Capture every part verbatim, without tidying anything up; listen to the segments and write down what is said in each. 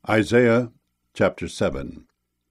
Isaiah chapter seven.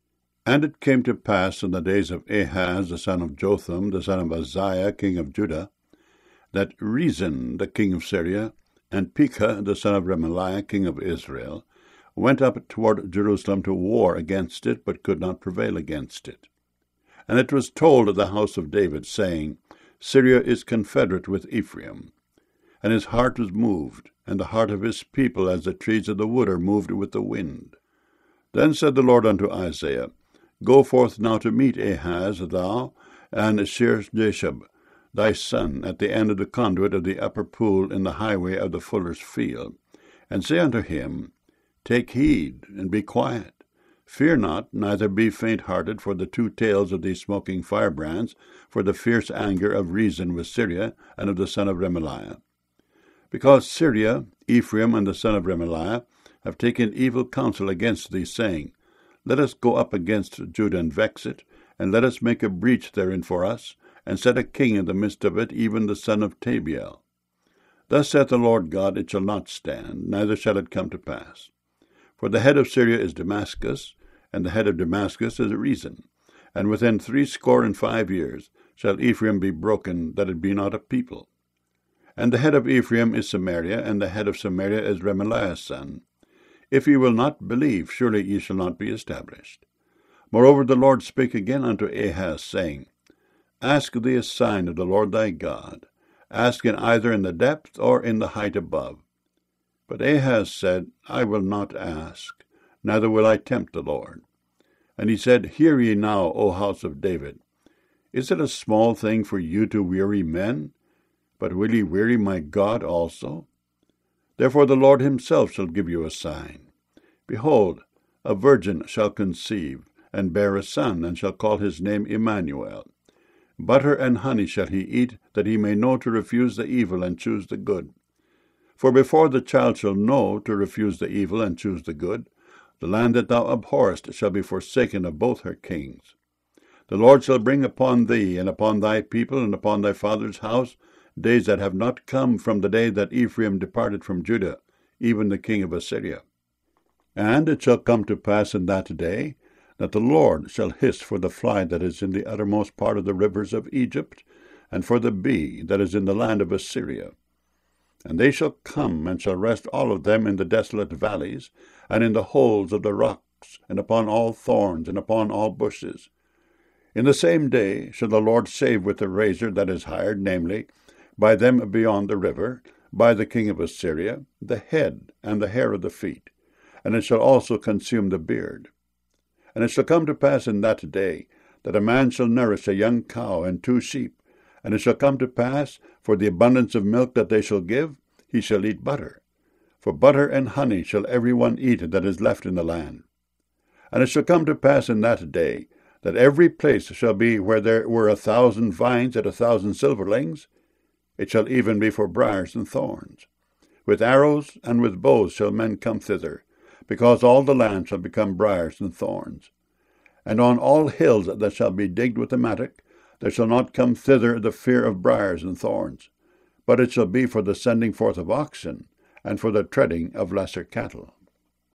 And it came to pass in the days of Ahaz the son of Jotham, the son of Uzziah, king of Judah, that Rezin the king of Syria, and Pekah the son of Remaliah, king of Israel, went up toward Jerusalem to war against it, but could not prevail against it. And it was told of the house of David, saying, Syria is confederate with Ephraim. And his heart was moved, and the heart of his people as the trees of the wood are moved with the wind. Then said the Lord unto Isaiah, Go forth now to meet Ahaz, thou, and Shear-jashub, thy son, at the end of the conduit of the upper pool in the highway of the fuller's field, and say unto him, Take heed, and be quiet. Fear not, neither be faint-hearted for the two tails of these smoking firebrands, for the fierce anger of Rezin with Syria, and of the son of Remaliah. Because Syria, Ephraim, and the son of Remaliah have taken evil counsel against thee, saying, Let us go up against Judah and vex it, and let us make a breach therein for us, and set a king in the midst of it, even the son of Tabiel. Thus saith the Lord God, It shall not stand, neither shall it come to pass. For the head of Syria is Damascus, and the head of Damascus is Rezin, and within threescore and five years shall Ephraim be broken, that it be not a people. And the head of Ephraim is Samaria, and the head of Samaria is Remaliah's son. If ye will not believe, surely ye shall not be established. Moreover the Lord spake again unto Ahaz, saying, Ask thee a sign of the Lord thy God. Ask it either in the depth or in the height above. But Ahaz said, I will not ask, neither will I tempt the Lord. And he said, Hear ye now, O house of David. Is it a small thing for you to weary men? But will ye weary my God also? Therefore the Lord himself shall give you a sign. Behold, a virgin shall conceive, and bear a son, and shall call his name Emmanuel. Butter and honey shall he eat, that he may know to refuse the evil and choose the good. For before the child shall know to refuse the evil and choose the good, the land that thou abhorrest shall be forsaken of both her kings. The Lord shall bring upon thee, and upon thy people, and upon thy father's house, days that have not come from the day that Ephraim departed from Judah, even the king of Assyria. And it shall come to pass in that day, that the Lord shall hiss for the fly that is in the uttermost part of the rivers of Egypt, and for the bee that is in the land of Assyria. And they shall come, and shall rest all of them in the desolate valleys, and in the holes of the rocks, and upon all thorns, and upon all bushes. In the same day shall the Lord shave with the razor that is hired, namely, by them beyond the river, by the king of Assyria, the head and the hair of the feet, and it shall also consume the beard. And it shall come to pass in that day, that a man shall nourish a young cow and two sheep, and it shall come to pass, for the abundance of milk that they shall give, he shall eat butter. For butter and honey shall every one eat that is left in the land. And it shall come to pass in that day, that every place shall be where there were a thousand vines and a thousand silverlings, it shall even be for briars and thorns. With arrows and with bows shall men come thither, because all the land shall become briars and thorns. And on all hills that shall be digged with the mattock, there shall not come thither the fear of briars and thorns, but it shall be for the sending forth of oxen, and for the treading of lesser cattle.